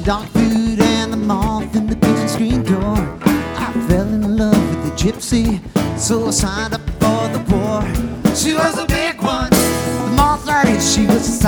dog food and the moth in the kitchen screen door. I fell in love with the gypsy, so I signed up for the war. She was a big one, the moth lady, she was